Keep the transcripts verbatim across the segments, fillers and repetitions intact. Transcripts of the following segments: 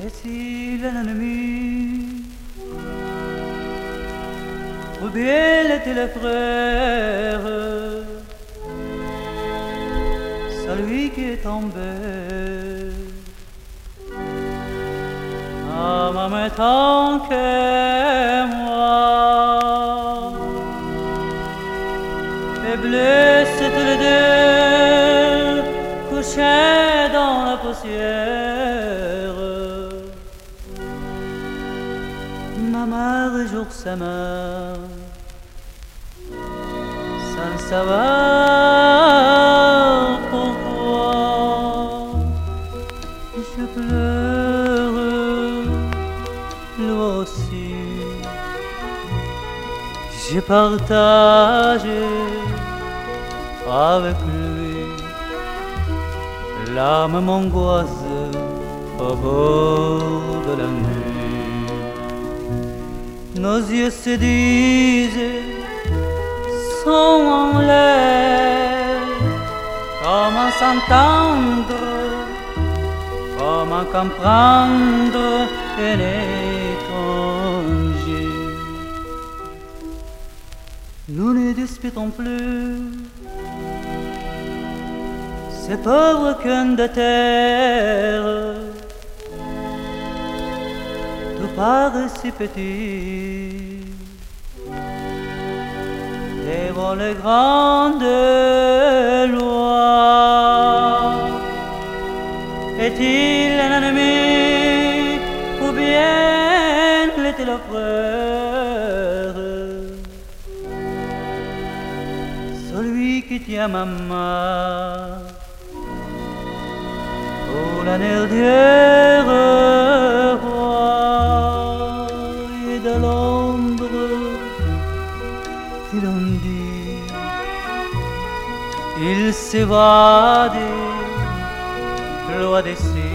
est-il un ennemi ou bien est-il un frère, celui qui est tombé en même temps que moi, et blessés tous les deux, couchés dans la poussière. Ma mère jour sa main, sans savoir pourquoi. Je pleure, lui aussi. J'ai partagé avec lui l'âme m'angoisse au bord de la nuit. Nos yeux se disent, sont en l'air. Comment s'entendre, comment comprendre un étranger? Nous ne disputons plus ces pauvres cœurs de terre. Tout paraît si petit devant les grandes lois. Est-il un ennemi ou bien l'est-il un frère, celui qui tient ma main pour la dernière fois? Et de l'ombre il en dit, il s'évade loin d'ici.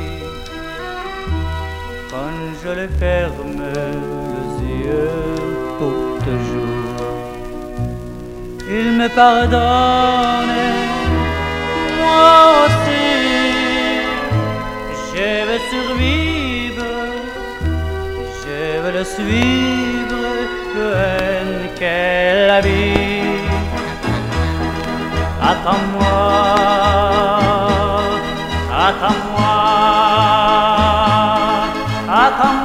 Quand je le ferme les yeux pour toujours, il me pardonne, moi aussi. Je veux survivre, je veux le suivre, le haine qu'elle a vie. Attends-moi, attends-moi, attends-moi.